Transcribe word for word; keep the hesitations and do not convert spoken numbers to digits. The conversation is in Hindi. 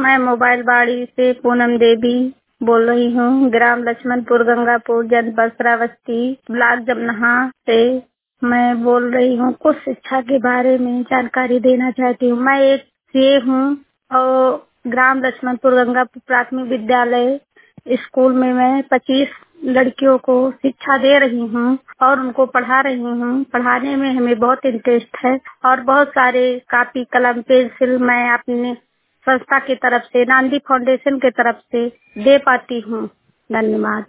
मैं मोबाइल बाड़ी से पूनम देवी बोल रही हूँ। ग्राम लक्ष्मणपुर गंगापुर, जनपद श्रावस्ती, ब्लॉक जमनहा से मैं बोल रही हूँ। कुछ शिक्षा के बारे में जानकारी देना चाहती हूँ। मैं एक सीए हूँ और ग्राम लक्ष्मणपुर गंगापुर प्राथमिक विद्यालय स्कूल में मैं पच्चीस लड़कियों को शिक्षा दे रही हूँ और उनको पढ़ा रही हूँ। पढ़ाने में हमें बहुत इंटरेस्ट है और बहुत सारे कॉपी कलम पेंसिल मैं अपने संस्था की तरफ से, नांदी फाउंडेशन की तरफ से दे पाती हूँ। धन्यवाद।